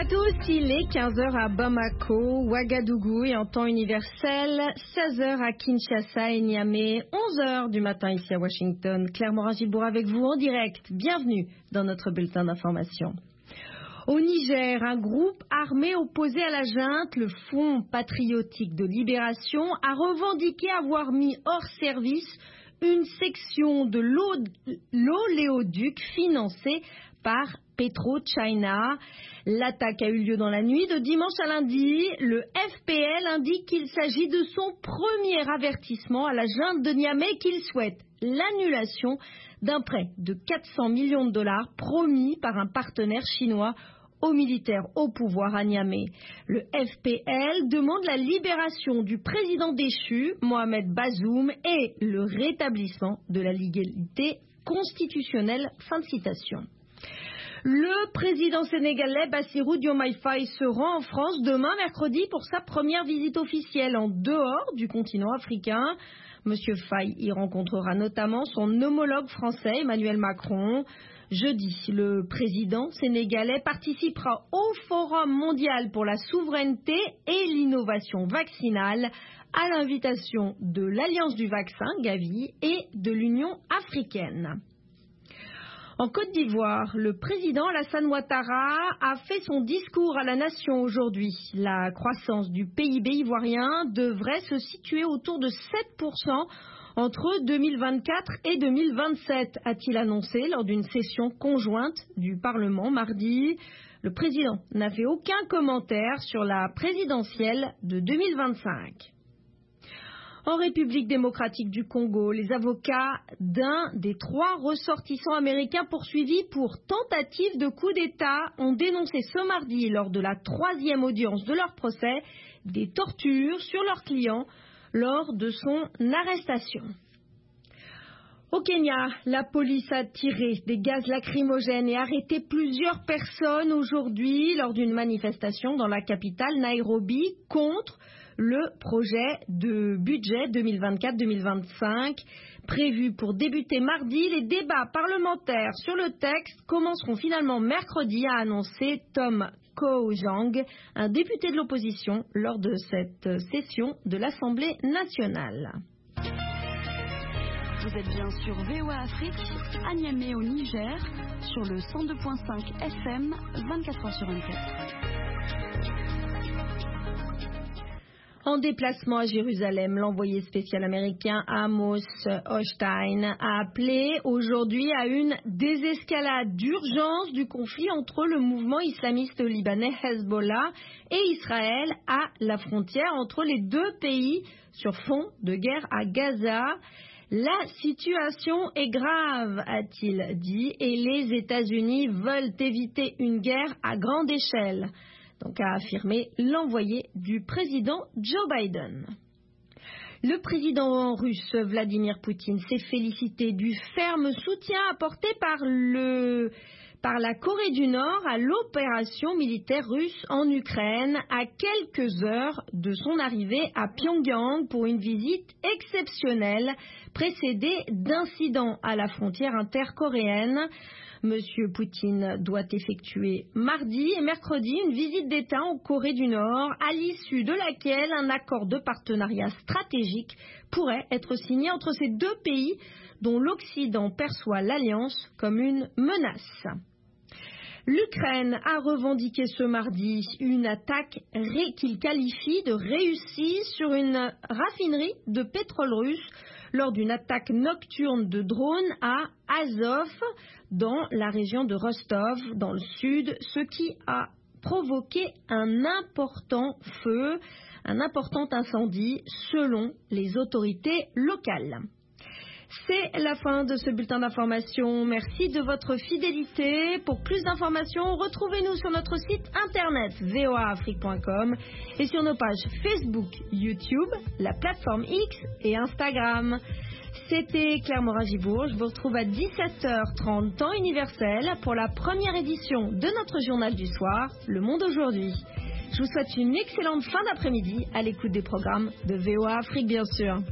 à tous, il est 15h à Bamako, Ouagadougou et en temps universel, 16h à Kinshasa et Niamey, 11h du matin ici à Washington. Claire Morin-Gilbourg avec vous en direct. Bienvenue dans notre bulletin d'information. Au Niger, un groupe armé opposé à la junte, le Front patriotique de libération, a revendiqué avoir mis hors service une section de l'oléoduc financée par PetroChina. L'attaque a eu lieu dans la nuit de dimanche à lundi. Le FPL indique qu'il s'agit de son premier avertissement à la junte de Niamey, qu'il souhaite l'annulation d'un prêt de 400 millions de dollars promis par un partenaire chinois aux militaires au pouvoir à Niamey. Le FPL demande la libération du président déchu, Mohamed Bazoum, et le rétablissement de la légalité constitutionnelle. Fin de citation. Le président sénégalais Bassirou Diomaye Faye se rend en France demain mercredi pour sa première visite officielle en dehors du continent africain. Monsieur Faye y rencontrera notamment son homologue français Emmanuel Macron. Jeudi, le président sénégalais participera au Forum mondial pour la souveraineté et l'innovation vaccinale à l'invitation de l'Alliance du vaccin, Gavi, et de l'Union africaine. En Côte d'Ivoire, le président Alassane Ouattara a fait son discours à la nation aujourd'hui. La croissance du PIB ivoirien devrait se situer autour de 7% entre 2024 et 2027, a-t-il annoncé lors d'une session conjointe du Parlement mardi. Le président n'a fait aucun commentaire sur la présidentielle de 2025. En République démocratique du Congo, les avocats d'un des 3 ressortissants américains poursuivis pour tentative de coup d'État ont dénoncé ce mardi, lors de la 3e audience de leur procès, des tortures sur leur client lors de son arrestation. Au Kenya, la police a tiré des gaz lacrymogènes et arrêté plusieurs personnes aujourd'hui lors d'une manifestation dans la capitale Nairobi contre le projet de budget 2024-2025 prévu pour débuter mardi. Les débats parlementaires sur le texte commenceront finalement mercredi, a annoncé Tom Kojang, un député de l'opposition, lors de cette session de l'Assemblée nationale. Vous êtes bien sur VOA Afrique, à Niamey au Niger, sur le 102.5 FM, 24h sur 24. En déplacement à Jérusalem, l'envoyé spécial américain Amos Hochstein a appelé aujourd'hui à une désescalade d'urgence du conflit entre le mouvement islamiste libanais Hezbollah et Israël à la frontière entre les deux pays sur fond de guerre à Gaza. La situation est grave, a-t-il dit, et les États-Unis veulent éviter une guerre à grande échelle. Donc a affirmé l'envoyé du président Joe Biden. Le président russe Vladimir Poutine s'est félicité du ferme soutien apporté par la Corée du Nord à l'opération militaire russe en Ukraine à quelques heures de son arrivée à Pyongyang pour une visite exceptionnelle précédée d'incidents à la frontière intercoréenne. Monsieur Poutine doit effectuer mardi et mercredi une visite d'État en Corée du Nord, à l'issue de laquelle un accord de partenariat stratégique pourrait être signé entre ces deux pays, dont l'Occident perçoit l'alliance comme une menace. L'Ukraine a revendiqué ce mardi une attaque qu'il qualifie de réussie sur une raffinerie de pétrole russe lors d'une attaque nocturne de drones à Azov, dans la région de Rostov, dans le sud, ce qui a provoqué un important feu, un important incendie, selon les autorités locales. C'est la fin de ce bulletin d'information. Merci de votre fidélité. Pour plus d'informations, retrouvez-nous sur notre site internet voaafrique.com et sur nos pages Facebook, YouTube, la plateforme X et Instagram. C'était Claire Morin-Gilbourg. Je vous retrouve à 17h30 temps universel pour la première édition de notre journal du soir, Le Monde aujourd'hui. Je vous souhaite une excellente fin d'après-midi à l'écoute des programmes de VOA Afrique, bien sûr.